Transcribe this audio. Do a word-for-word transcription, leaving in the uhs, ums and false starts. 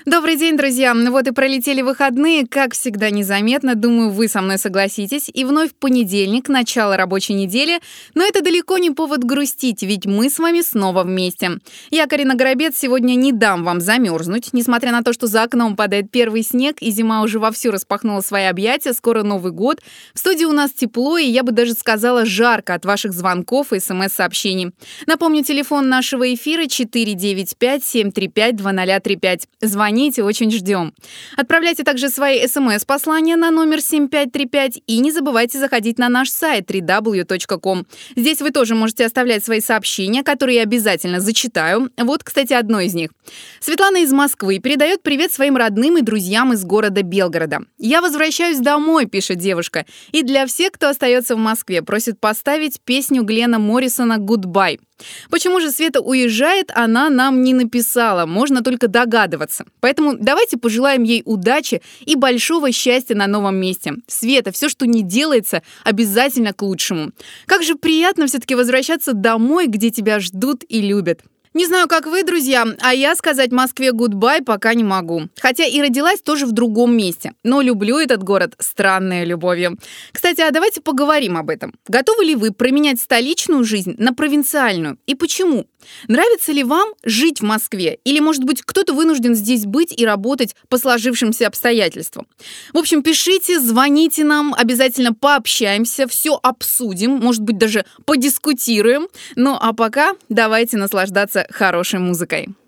Добрый день, друзья! Вот и пролетели выходные, как всегда незаметно, думаю, вы со мной согласитесь. И вновь понедельник, начало рабочей недели, но это далеко не повод грустить, ведь мы с вами снова вместе. Я, Карина Горобец, сегодня не дам вам замерзнуть, несмотря на то, что за окном падает первый снег, и зима уже вовсю распахнула свои объятия, скоро Новый год. В студии у нас тепло, и я бы даже сказала жарко от ваших звонков и смс-сообщений. Напомню, телефон нашего эфира четыре девять пять семь три пять два ноль три пять. Звоните. Очень ждем. Отправляйте также свои смс-послания на номер семь пять три пять и не забывайте заходить на наш сайт три дабл ю точка ком. Здесь вы тоже можете оставлять свои сообщения, которые я обязательно зачитаю. Вот, кстати, одно из них. Светлана из Москвы передает привет своим родным и друзьям из города Белгорода. «Я возвращаюсь домой», — пишет девушка. И для всех, кто остается в Москве, просит поставить песню Глена Моррисона «Goodbye». Почему же Света уезжает, она нам не написала, можно только догадываться. Поэтому давайте пожелаем ей удачи и большого счастья на новом месте. Света, все, что не делается, обязательно к лучшему. Как же приятно все-таки возвращаться домой, где тебя ждут и любят. Не знаю, как вы, друзья, а я сказать Москве гудбай пока не могу. Хотя и родилась тоже в другом месте. Но люблю этот город странной любовью. Кстати, а давайте поговорим об этом. Готовы ли вы променять столичную жизнь на провинциальную? И почему? Нравится ли вам жить в Москве? Или, может быть, кто-то вынужден здесь быть и работать по сложившимся обстоятельствам? В общем, пишите, звоните нам, обязательно пообщаемся, все обсудим, может быть, даже подискутируем. Ну а пока давайте наслаждаться хорошей музыкой.